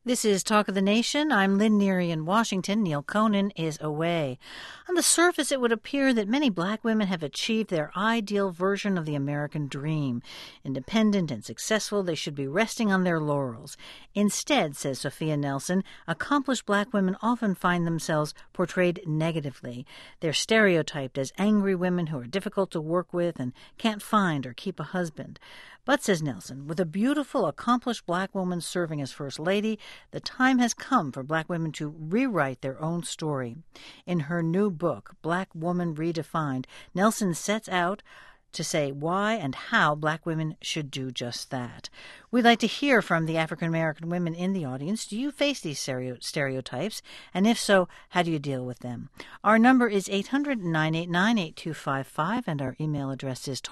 This is Talk of the Nation. I'm Lynn Neary in Washington. Neil Conan is away. On the surface, it would appear that many black women have achieved their ideal version of the American dream. Independent and successful, they should be resting on their laurels. Instead, says Sophia Nelson, accomplished black women often find themselves portrayed negatively. They're stereotyped as angry women who are difficult to work with and can't find or keep a husband. But, says Nelson, with a beautiful, accomplished black woman serving as First Lady, the time has come for black women to rewrite their own story. In her new book, Black Woman Redefined, Nelson sets out to say why and how black women should do just that. We'd like to hear from the African-American women in the audience. Do you face these stereotypes? And if so, how do you deal with them? Our number is 800-989-8255, and our email address is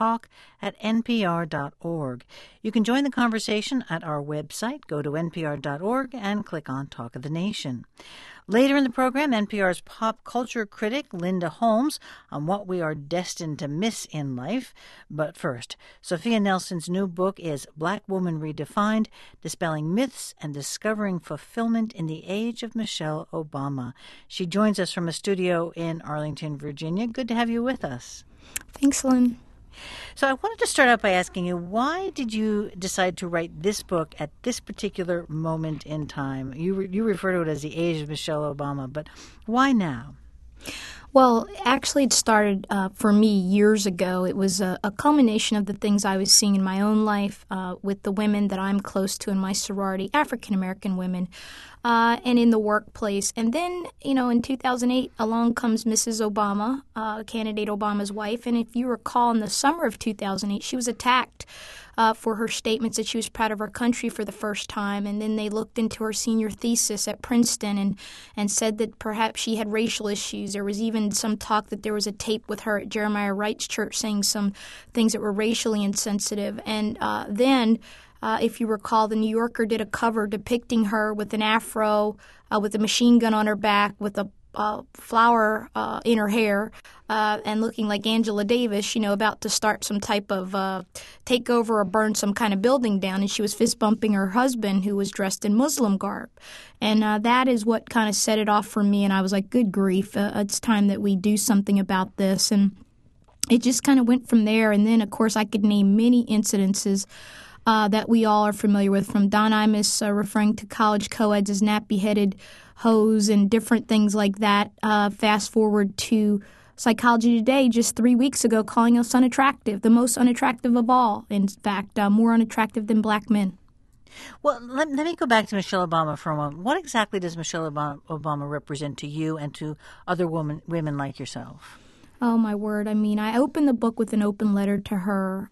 talk@npr.org. You can join the conversation at our website. Go to npr.org and click on Talk of the Nation. Later in the program, NPR's pop culture critic Linda Holmes on what we are destined to miss in life. But first, Sophia Nelson's new book is Black Woman Redefined, Dispelling Myths and Discovering Fulfillment in the Age of Michelle Obama. She joins us from a studio in Arlington, Virginia. Good to have you with us. Thanks, Lynn. So I wanted to start out by asking you, why did you decide to write this book at this particular moment in time? You refer to it as the age of Michelle Obama, but why now? Well, actually, it started for me years ago. It was a culmination of the things I was seeing in my own life with the women that I'm close to in my sorority, African-American women, and in the workplace. And then, in 2008, along comes Mrs. Obama, candidate Obama's wife. And if you recall, in the summer of 2008, she was attacked for her statements that she was proud of her country for the first time. And then they looked into her senior thesis at Princeton and said that perhaps she had racial issues. There was even some talk that there was a tape with her at Jeremiah Wright's church saying some things that were racially insensitive. And then, if you recall, the New Yorker did a cover depicting her with an afro, with a machine gun on her back, with a flower in her hair, and looking like Angela Davis, about to start some type of takeover or burn some kind of building down. And she was fist bumping her husband, who was dressed in Muslim garb. And that is what kind of set it off for me. And I was like, good grief, it's time that we do something about this. And it just kind of went from there. And then, of course, I could name many incidences that we all are familiar with, from Don Imus referring to college co-eds as nappy-headed hoes and different things like that. Fast forward to Psychology Today just 3 weeks ago calling us unattractive, the most unattractive of all, in fact, more unattractive than black men. Well, let me go back to Michelle Obama for a moment. What exactly does Michelle Obama represent to you and to other women like yourself? Oh, my word. I mean, I opened the book with an open letter to her,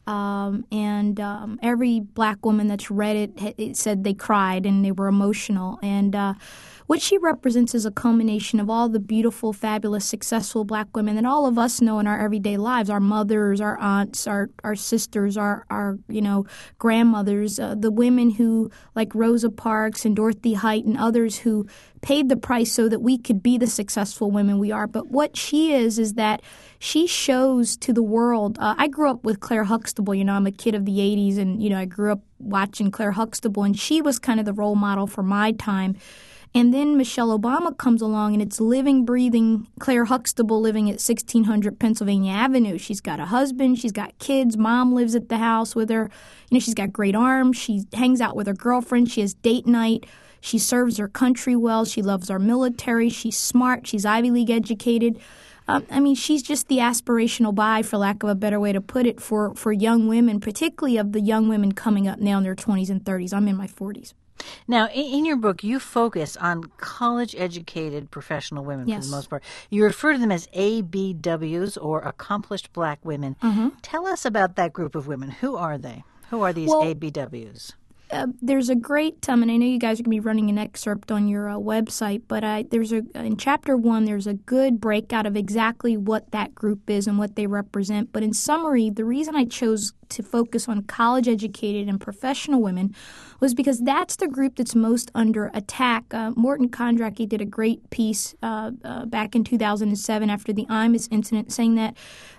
and every black woman that's read it said they cried and they were emotional. And what she represents is a culmination of all the beautiful, fabulous, successful black women that all of us know in our everyday lives, our mothers, our aunts, our sisters, our grandmothers, the women who, like Rosa Parks and Dorothy Height and others, who paid the price so that we could be the successful women we are. But what she is that she shows to the world. I grew up with Claire Huxtable. I'm a kid of the 80s, and, I grew up watching Claire Huxtable, and she was kind of the role model for my time. And then Michelle Obama comes along, and it's living, breathing Claire Huxtable living at 1600 Pennsylvania Avenue. She's got a husband. She's got kids. Mom lives at the house with her. She's got great arms. She hangs out with her girlfriend. She has date night. She serves her country well. She loves our military. She's smart. She's Ivy League educated. She's just the aspirational buy, for lack of a better way to put it, for young women, particularly of the young women coming up now in their 20s and 30s. I'm in my 40s. Now, in your book, you focus on college-educated professional women, yes, for the most part. You refer to them as ABWs, or accomplished black women. Mm-hmm. Tell us about that group of women. Who are they? Who are these ABWs? There's a great, and I know you guys are going to be running an excerpt on your website, but in Chapter 1, there's a good breakout of exactly what that group is and what they represent. But in summary, the reason I chose to focus on college-educated and professional women was because that's the group that's most under attack. Morton Kondracki did a great piece back in 2007 after the Imus incident saying that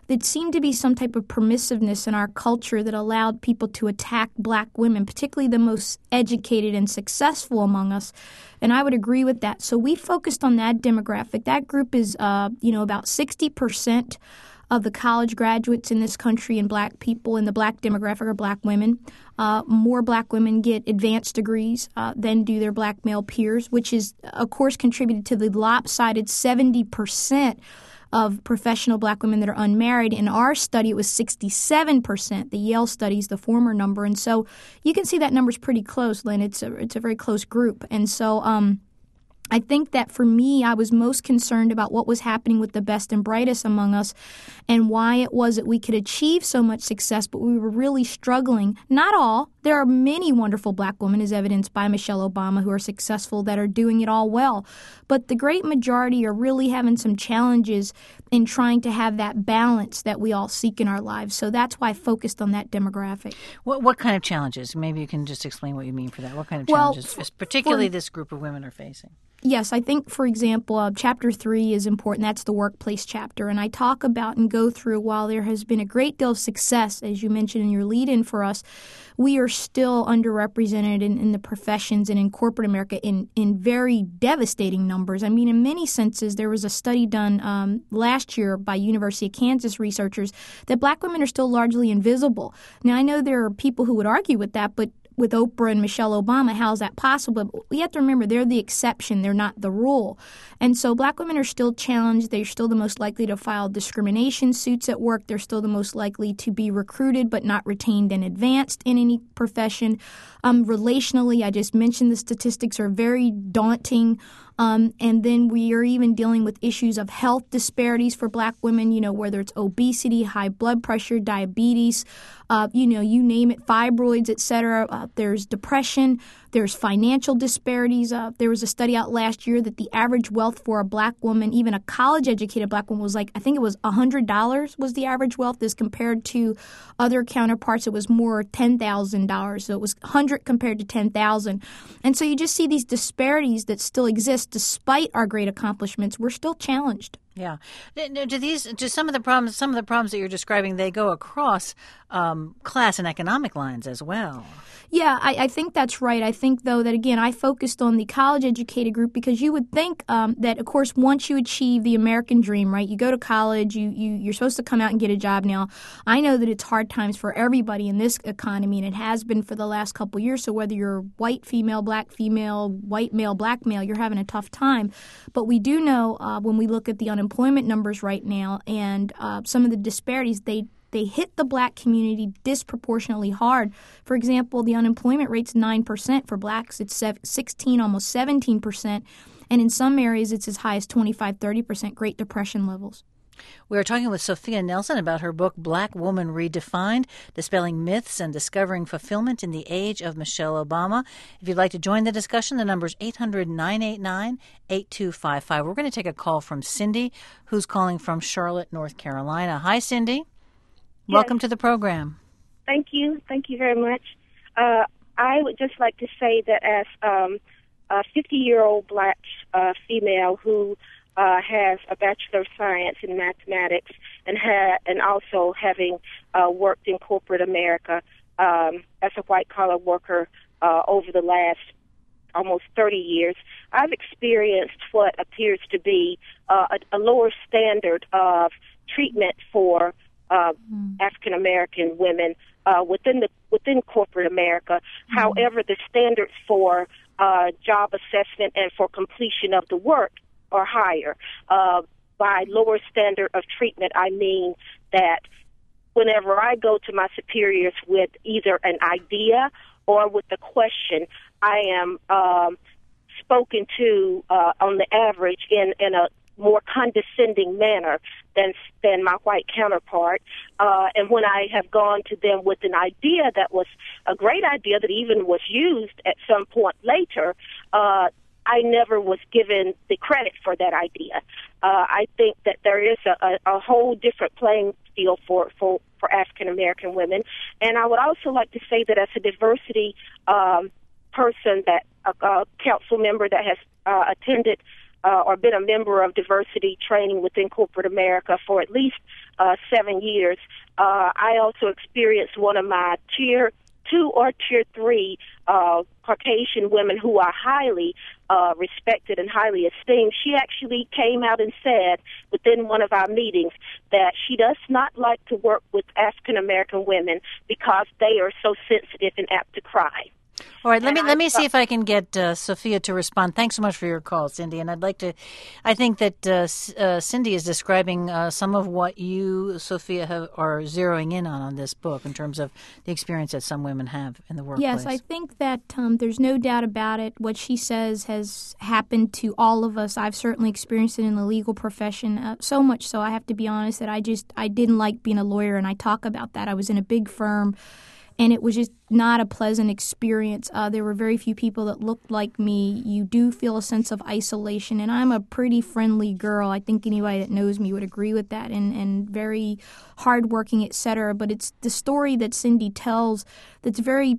that seemed to be some type of permissiveness in our culture that allowed people to attack black women, particularly the most educated and successful among us. And I would agree with that. So we focused on that demographic. That group is, about 60% of the college graduates in this country, and black people in the black demographic are black women. More black women get advanced degrees than do their black male peers, which is, of course, contributed to the lopsided 70% of professional black women that are unmarried. In our study, it was 67%. The Yale study is the former number. And so you can see that number's pretty close, Lynn. It's a very close group. And so I think that for me, I was most concerned about what was happening with the best and brightest among us and why it was that we could achieve so much success, but we were really struggling. Not all. There are many wonderful black women, as evidenced by Michelle Obama, who are successful, that are doing it all well. But the great majority are really having some challenges in trying to have that balance that we all seek in our lives. So that's why I focused on that demographic. What kind of challenges? Maybe you can just explain what you mean for that. What kind of challenges, particularly this group of women, are facing? Yes, I think, for example, Chapter 3 is important. That's the workplace chapter. And I talk about and go through, while there has been a great deal of success, as you mentioned in your lead-in for us, we are still underrepresented in the professions and in corporate America in very devastating numbers. I mean, in many senses, there was a study done last year by University of Kansas researchers that black women are still largely invisible. Now, I know there are people who would argue with that, but with Oprah and Michelle Obama, how is that possible? But we have to remember they're the exception. They're not the rule. And so black women are still challenged. They're still the most likely to file discrimination suits at work. They're still the most likely to be recruited but not retained and advanced in any profession. Relationally, I just mentioned the statistics are very daunting. And then we are even dealing with issues of health disparities for black women, whether it's obesity, high blood pressure, diabetes, you name it, fibroids, et cetera. There's depression. There's financial disparities. There was a study out last year that the average wealth for a black woman, even a college-educated black woman, was I think it was $100 was the average wealth, as compared to other counterparts. It was more $10,000. So it was 100 compared to 10,000. And so you just see these disparities that still exist despite our great accomplishments. We're still challenged. Yeah. Do some of the problems that you're describing, they go across class and economic lines as well? Yeah, I think that's right. I think, though, that, again, I focused on the college-educated group because you would think that, of course, once you achieve the American dream, right, you go to college, you're supposed to come out and get a job. Now, I know that it's hard times for everybody in this economy, and it has been for the last couple of years. So whether you're white female, black female, white male, black male, you're having a tough time. But we do know when we look at the unemployment numbers right now and some of the disparities, they hit the black community disproportionately hard. For example, the unemployment rate's 9%. For blacks, it's 16, almost 17%. And in some areas, it's as high as 25, 30%, Great Depression levels. We are talking with Sophia Nelson about her book, Black Woman Redefined, Dispelling Myths and Discovering Fulfillment in the Age of Michelle Obama. If you'd like to join the discussion, the number is 800-989-8255. We're going to take a call from Cindy, who's calling from Charlotte, North Carolina. Hi, Cindy. Yes. Welcome to the program. Thank you. Thank you very much. I would just like to say that as a 50-year-old black female who has a Bachelor of Science in Mathematics and also having worked in corporate America as a white-collar worker over the last almost 30 years, I've experienced what appears to be a lower standard of treatment for African American women within corporate America. However, the standards for job assessment and for completion of the work are higher. By lower standard of treatment, I mean that whenever I go to my superiors with either an idea or with a question, I am spoken to on the average in a more condescending manner than my white counterpart. And when I have gone to them with an idea that was a great idea that even was used at some point later, I never was given the credit for that idea. I think that there is a whole different playing field for African American women. And I would also like to say that as a diversity person, that a council member that has attended or been a member of diversity training within corporate America for at least 7 years. I also experienced one of my Tier 2 or Tier 3 Caucasian women who are highly respected and highly esteemed. She actually came out and said within one of our meetings that she does not like to work with African American women because they are so sensitive and apt to cry. All right, let me see if I can get Sophia to respond. Thanks so much for your call, Cindy. And I think that Cindy is describing some of what you, Sophia, are zeroing in on this book in terms of the experience that some women have in the workplace. Yes, I think that there's no doubt about it. What she says has happened to all of us. I've certainly experienced it in the legal profession, so much so I have to be honest that I didn't like being a lawyer, and I talk about that. I was in a big firm, and it was just not a pleasant experience. There were very few people that looked like me. You do feel a sense of isolation, and I'm a pretty friendly girl. I think anybody that knows me would agree with that, and very hardworking, et cetera. But it's the story that Cindy tells that's very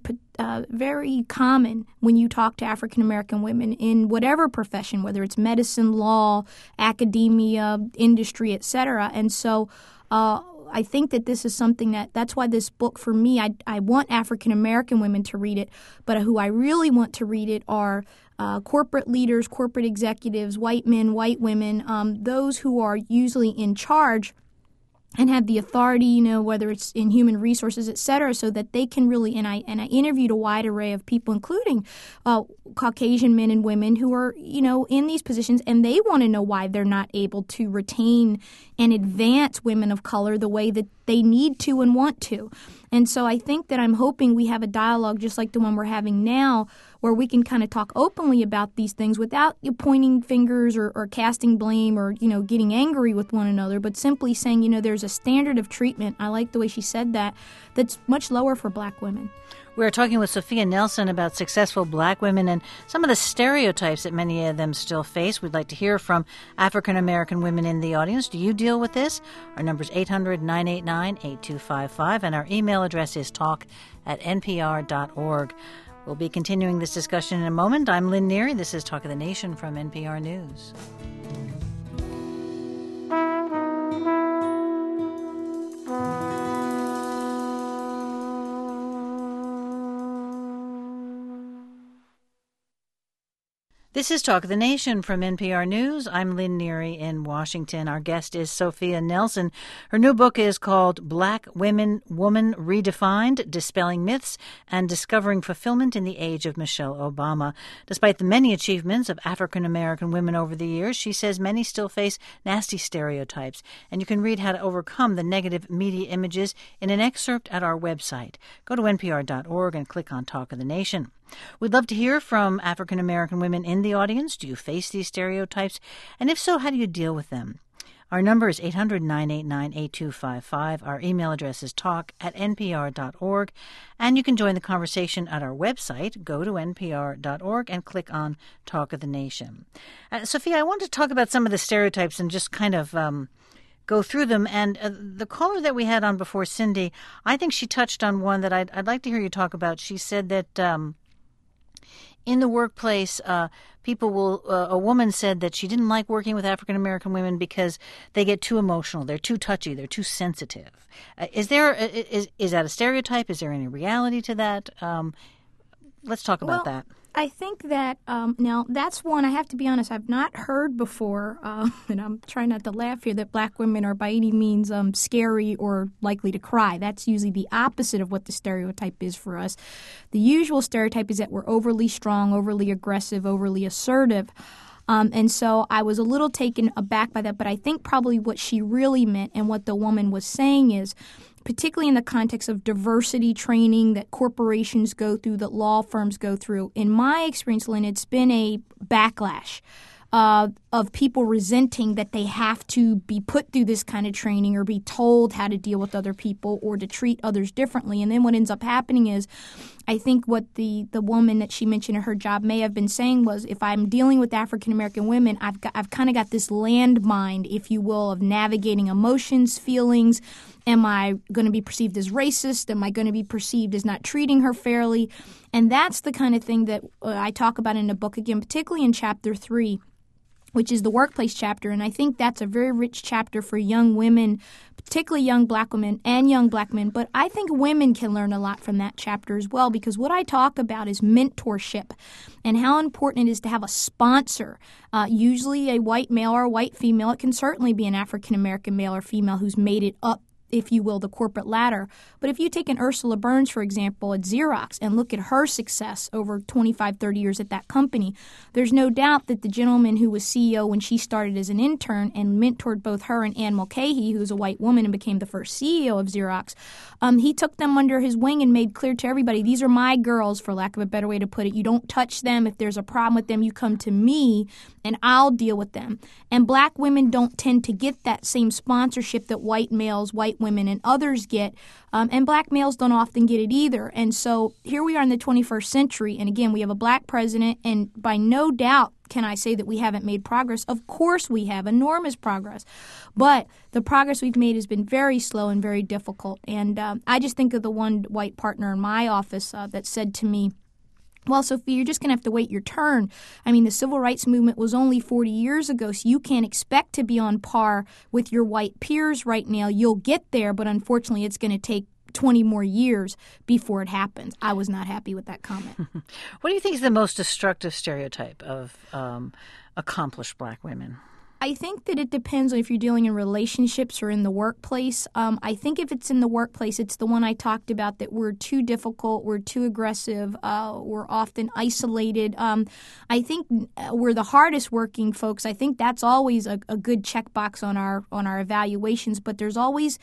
common when you talk to African American women in whatever profession, whether it's medicine, law, academia, industry, et cetera. And so I think that this is something that's why this book, for me, I want African American women to read it, but who I really want to read it are corporate leaders, corporate executives, white men, white women, those who are usually in charge and have the authority, whether it's in human resources, et cetera, so that they can really, and I interviewed a wide array of people, including Caucasian men and women who are, in these positions, and they want to know why they're not able to retain and advance women of color the way that they need to and want to. And so I think that I'm hoping we have a dialogue just like the one we're having now, where we can kind of talk openly about these things without pointing fingers or casting blame or, getting angry with one another, but simply saying, there's a standard of treatment, I like the way she said that, that's much lower for black women. We're talking with Sophia Nelson about successful black women and some of the stereotypes that many of them still face. We'd like to hear from African American women in the audience. Do you deal with this? Our number is 800-989-8255, and our email address is talk@npr.org. We'll be continuing this discussion in a moment. I'm Lynn Neary. This is Talk of the Nation from NPR News. This is Talk of the Nation from NPR News. I'm Lynn Neary in Washington. Our guest is Sophia Nelson. Her new book is called Black Woman Redefined, Dispelling Myths and Discovering Fulfillment in the Age of Michelle Obama. Despite the many achievements of African American women over the years, she says many still face nasty stereotypes. And you can read how to overcome the negative media images in an excerpt at our website. Go to npr.org and click on Talk of the Nation. We'd love to hear from African American women in the audience. Do you face these stereotypes? And if so, how do you deal with them? Our number is 800-989-8255. Our email address is talk@npr.org. And you can join the conversation at our website. Go to npr.org and click on Talk of the Nation. Sophia, I want to talk about some of the stereotypes and just kind of go through them. And the caller that we had on before, Cindy, I think she touched on one that I'd like to hear you talk about. She said that in the workplace, a woman said that she didn't like working with African American women because they get too emotional, they're too touchy, they're too sensitive. Is that a stereotype? Is there any reality to that? Let's talk about that. I think that now that's one I have to be honest I've not heard before, and I'm trying not to laugh here, that black women are by any means scary or likely to cry. That's usually the opposite of what the stereotype is for us. The usual stereotype is that we're overly strong, overly aggressive, overly assertive. And so I was a little taken aback by that, but I think probably what she really meant and what the woman was saying is, particularly in the context of diversity training that corporations go through, that law firms go through, in my experience, Lynn, it's been a backlash of people resenting that they have to be put through this kind of training or be told how to deal with other people or to treat others differently. And then what ends up happening is, I think what the woman that she mentioned in her job may have been saying was, if I'm dealing with African American women, I've kind of got this landmine, if you will, of navigating emotions, feelings. Am I going to be perceived as racist? Am I going to be perceived as not treating her fairly? And that's the kind of thing that I talk about in the book, again, particularly in Chapter 3. which is the workplace chapter. And I think that's a very rich chapter for young women, particularly young black women and young black men. But I think women can learn a lot from that chapter as well, because what I talk about is mentorship and how important it is to have a sponsor, usually a white male or a white female. It can certainly be an African-American male or female who's made it up, if you will, the corporate ladder. But if you take an Ursula Burns, for example, at Xerox and look at her success over 25, 30 years at that company, there's no doubt that the gentleman who was CEO when she started as an intern and mentored both her and Anne Mulcahy, who's a white woman and became the first CEO of Xerox, he took them under his wing and made clear to everybody, these are my girls, for lack of a better way to put it. You don't touch them. If there's a problem with them, you come to me and I'll deal with them. And black women don't tend to get that same sponsorship that white males, white women, and others get, and black males don't often get it either. And so here we are in the 21st century, and again, we have a black president, and by no doubt can I say that we haven't made progress. Of course we have, enormous progress, but the progress we've made has been very slow and very difficult. And I just think of the one white partner in my office that said to me, well, Sophia, you're just going to have to wait your turn. I mean, the civil rights movement was only 40 years ago, so you can't expect to be on par with your white peers right now. You'll get there, but unfortunately, it's going to take 20 more years before it happens. I was not happy with that comment. What do you think is the most destructive stereotype of accomplished black women? I think that it depends on if you're dealing in relationships or in the workplace. I think if it's in the workplace, it's the one I talked about, that we're too difficult, we're too aggressive, we're often isolated. I think we're the hardest working folks. I think that's always a good checkbox on our evaluations. But there's always,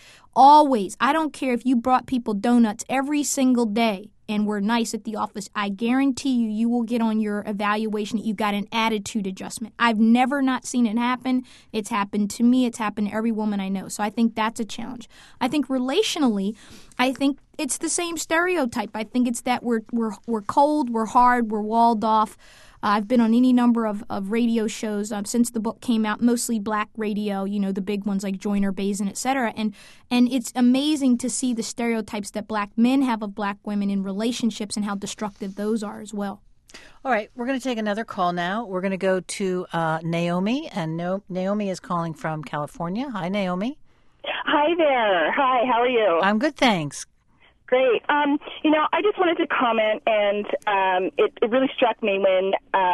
I don't care if you brought people donuts every single day and we're nice at the office, I guarantee you will get on your evaluation that you got an attitude adjustment. I've never not seen it happen. It's happened to me. It's happened to every woman I know. So I think that's a challenge. I think relationally, I think it's the same stereotype. I think it's that we're cold, we're hard, we're walled off. I've been on any number of radio shows since the book came out, mostly black radio, the big ones like Joyner, Bazin, et cetera. And it's amazing to see the stereotypes that black men have of black women in relationships and how destructive those are as well. All right, we're going to take another call now. We're going to go to Naomi, and Naomi is calling from California. Hi, Naomi. Hi there. Hi, how are you? I'm good, thanks. Great. I just wanted to comment, and it really struck me when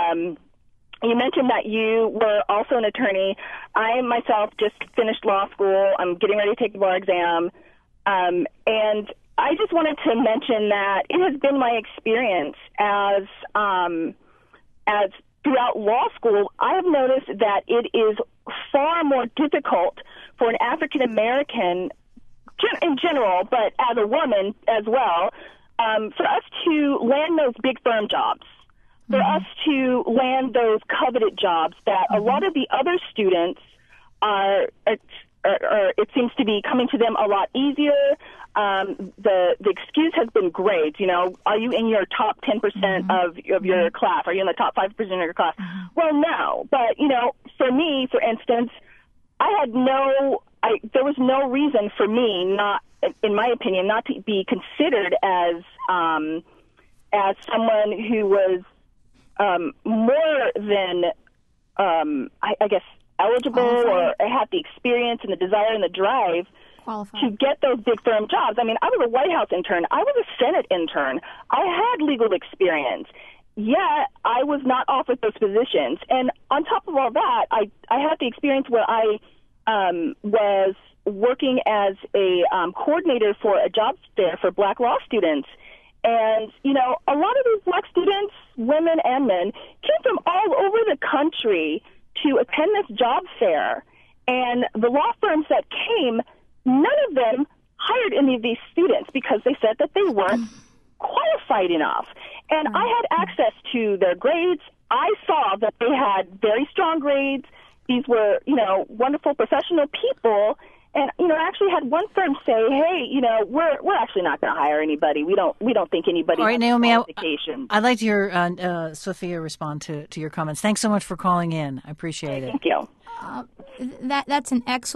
you mentioned that you were also an attorney. I myself just finished law school. I'm getting ready to take the bar exam. And I just wanted to mention that it has been my experience as throughout law school, I have noticed that it is far more difficult for an African American in general, but as a woman as well, for us to land those big firm jobs, for us to land those coveted jobs that a lot of the other students it seems to be coming to them a lot easier. The excuse has been grades. Are you in your top 10% of your class? Are you in the top 5% of your class? Well, no. But, for me, for instance, there was no reason for me not, in my opinion, not to be considered as someone who was more than, I guess, eligible or had the experience and the desire and the drive to get those big firm jobs. I mean, I was a White House intern. I was a Senate intern. I had legal experience. Yet I was not offered those positions. And on top of all that, I had the experience where I was working as a coordinator for a job fair for black law students. And, a lot of these black students, women and men, came from all over the country to attend this job fair. And the law firms that came, none of them hired any of these students because they said that they weren't qualified enough. And I had access to their grades. I saw that they had very strong grades. These were, wonderful professional people. And, I actually had one firm say, hey, we're actually not going to hire anybody. We don't think anybody All right, has Naomi, qualifications. I'd like to hear Sophia respond to your comments. Thanks so much for calling in. I appreciate it. Thank you. That's an excellent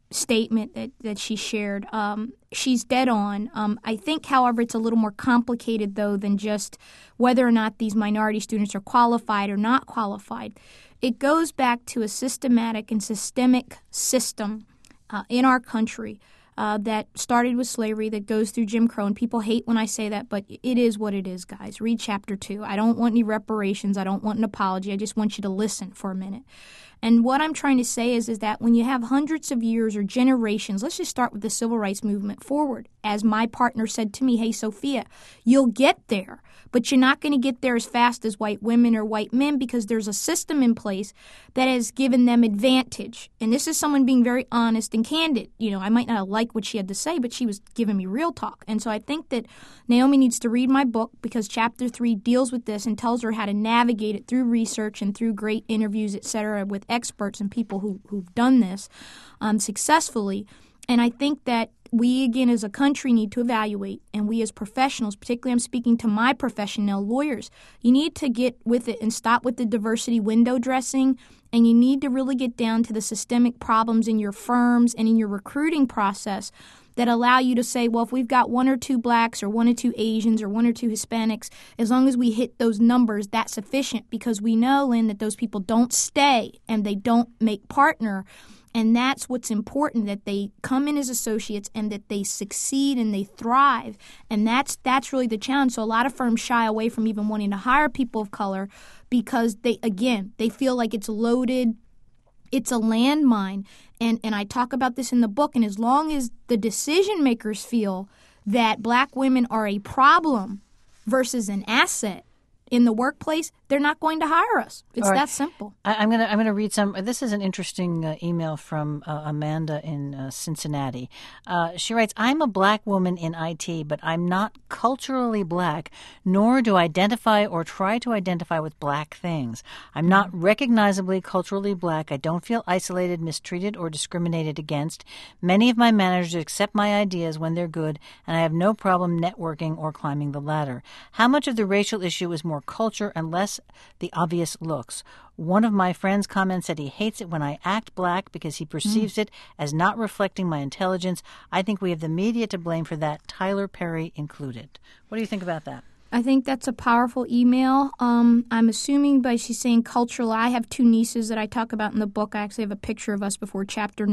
statement that she shared. She's dead on. I think, however, it's a little more complicated, though, than just whether or not these minority students are qualified or not qualified. It goes back to a systematic and systemic system in our country that started with slavery, that goes through Jim Crow. And people hate when I say that, but it is what it is, guys. Read chapter 2. I don't want any reparations. I don't want an apology. I just want you to listen for a minute. And what I'm trying to say is that when you have hundreds of years or generations, let's just start with the civil rights movement forward. As my partner said to me, hey, Sophia, you'll get there, but you're not going to get there as fast as white women or white men because there's a system in place that has given them advantage. And this is someone being very honest and candid. You know, I might not like what she had to say, but she was giving me real talk. And so I think that Naomi needs to read my book because chapter 3 deals with this and tells her how to navigate it through research and through great interviews, et cetera, with experts and people who've done this successfully. And I think that we, again, as a country need to evaluate, and we as professionals, particularly I'm speaking to my profession now, lawyers, you need to get with it and stop with the diversity window dressing, and you need to really get down to the systemic problems in your firms and in your recruiting process that allow you to say, well, if we've got 1 or 2 blacks or 1 or 2 Asians or 1 or 2 Hispanics, as long as we hit those numbers, that's sufficient because we know, Lynn, that those people don't stay and they don't make partner. And that's what's important, that they come in as associates and that they succeed and they thrive. And that's really the challenge. So a lot of firms shy away from even wanting to hire people of color because they feel like it's loaded. It's a landmine. And I talk about this in the book. And as long as the decision makers feel that black women are a problem versus an asset in the workplace, they're not going to hire us. It's that simple. I'm gonna read some. This is an interesting email from Amanda in Cincinnati. She writes, I'm a black woman in IT, but I'm not culturally black, nor do I identify or try to identify with black things. I'm not recognizably culturally black. I don't feel isolated, mistreated, or discriminated against. Many of my managers accept my ideas when they're good, and I have no problem networking or climbing the ladder. How much of the racial issue is more culture and less the obvious looks? One of my friends' comments said he hates it when I act black because he perceives it as not reflecting my intelligence. I think we have the media to blame for that, Tyler Perry included. What do you think about that? I think that's a powerful email. I'm assuming by she's saying cultural. I have 2 nieces that I talk about in the book. I actually have a picture of us before chapter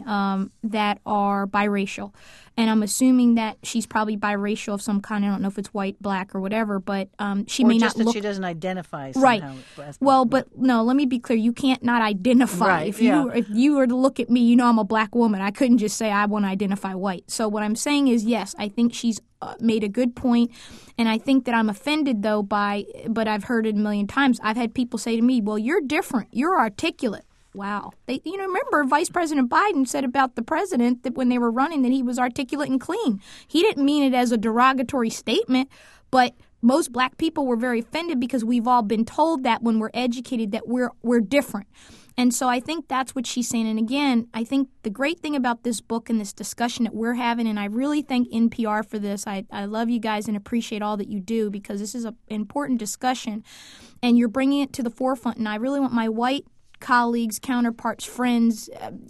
9 that are biracial. And I'm assuming that she's probably biracial of some kind. I don't know if it's white, black, or whatever, but she may not look. Or just that she doesn't identify somehow. Right. Well, but no, let me be clear. You can't not identify. Right, if you were to look at me, you know I'm a black woman. I couldn't just say I want to identify white. So what I'm saying is, yes, I think she's made a good point, and I think that I'm offended, though, but I've heard it a million times. I've had people say to me, well, you're different. You're articulate. Wow. Remember Vice President Biden said about the president that when they were running that he was articulate and clean. He didn't mean it as a derogatory statement, but most black people were very offended because we've all been told that when we're educated that we're different. And so I think that's what she's saying. And again, I think the great thing about this book and this discussion that we're having, and I really thank NPR for this. I love you guys and appreciate all that you do because this is an important discussion, and you're bringing it to the forefront. And I really want my white colleagues, counterparts, friends,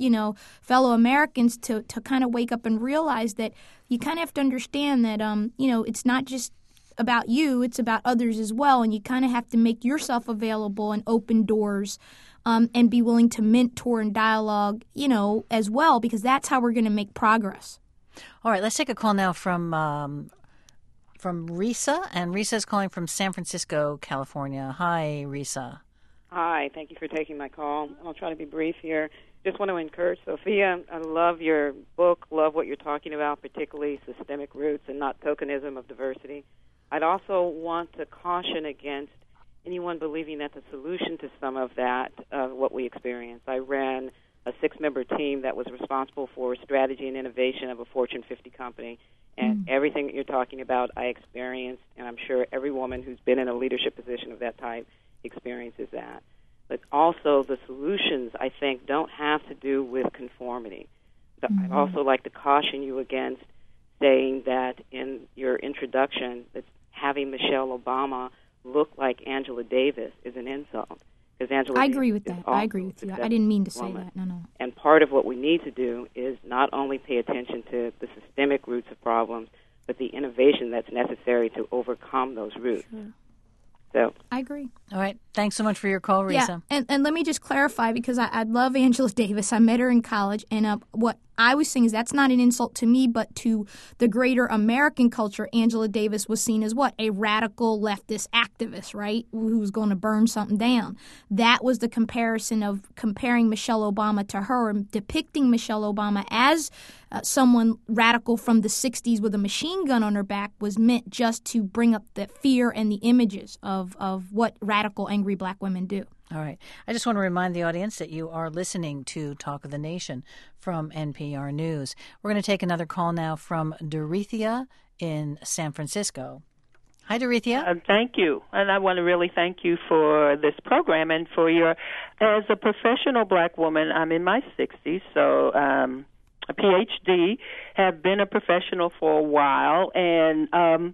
fellow Americans to kind of wake up and realize that you kind of have to understand that, it's not just about you, it's about others as well. And you kind of have to make yourself available and open doors and be willing to mentor and dialogue, as well, because that's how we're going to make progress. All right, let's take a call now from Risa. And Risa is calling from San Francisco, California. Hi, Risa. Hi, thank you for taking my call. I'll try to be brief here. Just want to encourage Sophia. I love your book, love what you're talking about, particularly systemic roots and not tokenism of diversity. I'd also want to caution against anyone believing that the solution to some of that, what we experience. I ran a 6-member team that was responsible for strategy and innovation of a Fortune 50 company, and everything that you're talking about I experienced, and I'm sure every woman who's been in a leadership position of that type experiences that. But also the solutions, I think, don't have to do with conformity. I'd also like to caution you against saying that in your introduction that having Michelle Obama look like Angela Davis is an insult. Because Angela I agree with Davis that. I agree with you. I didn't mean to say that. No. And part of what we need to do is not only pay attention to the systemic roots of problems, but the innovation that's necessary to overcome those roots. Sure. So I agree. All right. Thanks so much for your call, Risa. Yeah, and let me just clarify, because I love Angela Davis. I met her in college, and what I was saying is that's not an insult to me, but to the greater American culture. Angela Davis was seen as what? A radical leftist activist, right? Who was going to burn something down. That was the comparison of comparing Michelle Obama to her, and depicting Michelle Obama as someone radical from the 60s with a machine gun on her back was meant just to bring up the fear and the images of what radical, angry black women do. All right. I just want to remind the audience that you are listening to Talk of the Nation from NPR News. We're going to take another call now from Dorethia in San Francisco. Hi, Dorethia. Thank you. And I want to really thank you for this program and for as a professional black woman, I'm in my 60s, so a PhD, have been a professional for a while. And,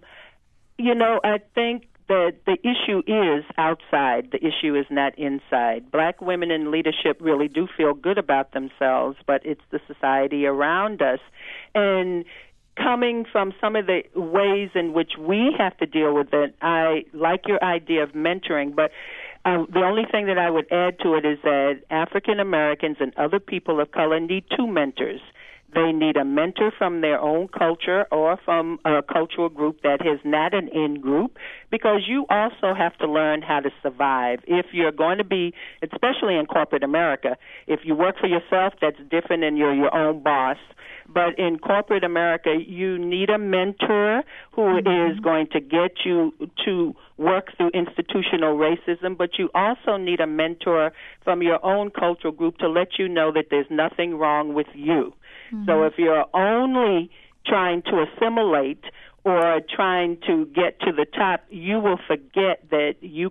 I think that the issue is outside. The issue is not inside. Black women in leadership really do feel good about themselves, but it's the society around us. And coming from some of the ways in which we have to deal with it, I like your idea of mentoring, but the only thing that I would add to it is that African Americans and other people of color need two mentors. They need a mentor from their own culture or from a cultural group that is not an in-group, because you also have to learn how to survive. If you're going to be, especially in corporate America, if you work for yourself, that's different and you're your own boss. But in corporate America, you need a mentor who is going to get you to work through institutional racism, but you also need a mentor from your own cultural group to let you know that there's nothing wrong with you. So if you're only trying to assimilate or trying to get to the top, you will forget that you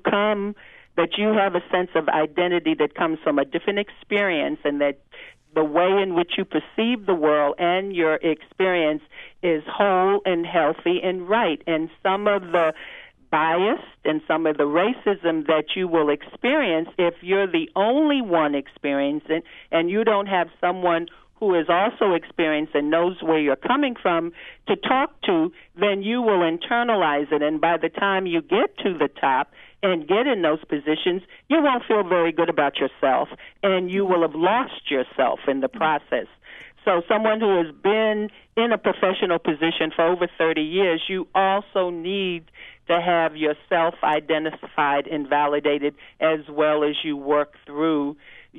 have a sense of identity that comes from a different experience, and that the way in which you perceive the world and your experience is whole and healthy and right. And some of the bias and some of the racism that you will experience, if you're the only one experiencing and you don't have someone who is also experienced and knows where you're coming from to talk to, then you will internalize it. And by the time you get to the top and get in those positions, you won't feel very good about yourself, and you will have lost yourself in the process. So someone who has been in a professional position for over 30 years, you also need to have yourself identified and validated, as well as you work through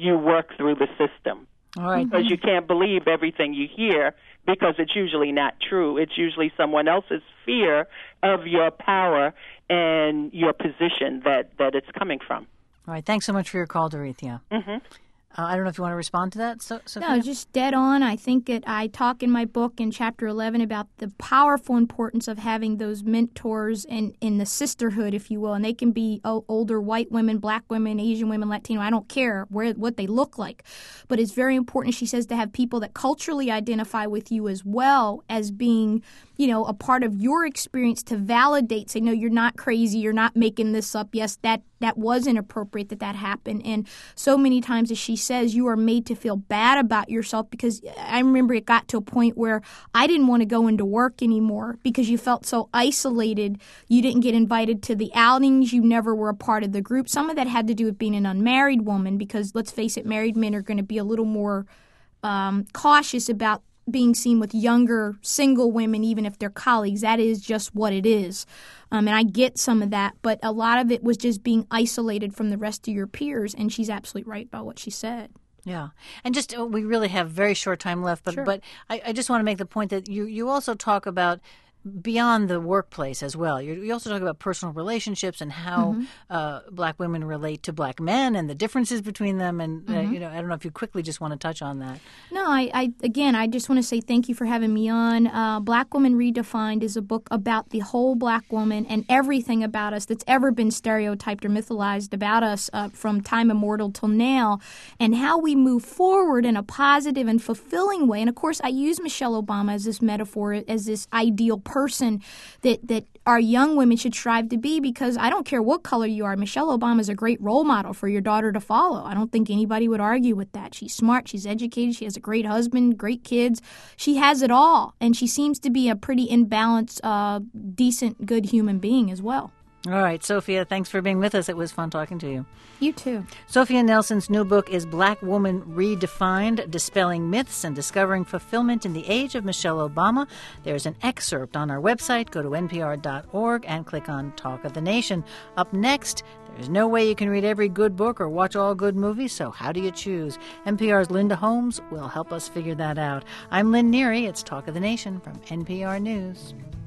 the system. All right. Because you can't believe everything you hear, because it's usually not true. It's usually someone else's fear of your power and your position that it's coming from. All right. Thanks so much for your call, Dorethia. Mm-hmm. I don't know if you want to respond to that, Sophia? No, just dead on. I think that I talk in my book in Chapter 11 about the powerful importance of having those mentors and in the sisterhood, if you will. And they can be older white women, black women, Asian women, Latino. I don't care what they look like. But it's very important, she says, to have people that culturally identify with you as well as being, a part of your experience, to validate, say, no, you're not crazy, you're not making this up. Yes, that was inappropriate that happened. And so many times, as she says, you are made to feel bad about yourself, because I remember it got to a point where I didn't want to go into work anymore because you felt so isolated. You didn't get invited to the outings. You never were a part of the group. Some of that had to do with being an unmarried woman, because let's face it, married men are going to be a little more cautious about being seen with younger single women, even if they're colleagues. That is just what it is. And I get some of that, but a lot of it was just being isolated from the rest of your peers, and she's absolutely right about what she said. Yeah. And just we really have very short time left, but Sure. but I just want to make the point that you also talk about beyond the workplace as well. You also talk about personal relationships and how black women relate to black men and the differences between them. And, I don't know if you quickly just want to touch on that. No, I just want to say thank you for having me on. Black Woman Redefined is a book about the whole black woman and everything about us that's ever been stereotyped or mythologized about us from time immemorial till now, and how we move forward in a positive and fulfilling way. And, of course, I use Michelle Obama as this metaphor, as this ideal person that our young women should strive to be, because I don't care what color you are. Michelle Obama is a great role model for your daughter to follow. I don't think anybody would argue with that. She's smart. She's educated. She has a great husband, great kids. She has it all. And she seems to be a pretty imbalanced, decent, good human being as well. All right, Sophia, thanks for being with us. It was fun talking to you. You too. Sophia Nelson's new book is Black Woman Redefined, Dispelling Myths and Discovering Fulfillment in the Age of Michelle Obama. There's an excerpt on our website. Go to npr.org and click on Talk of the Nation. Up next, there's no way you can read every good book or watch all good movies, so how do you choose? NPR's Linda Holmes will help us figure that out. I'm Lynn Neary. It's Talk of the Nation from NPR News.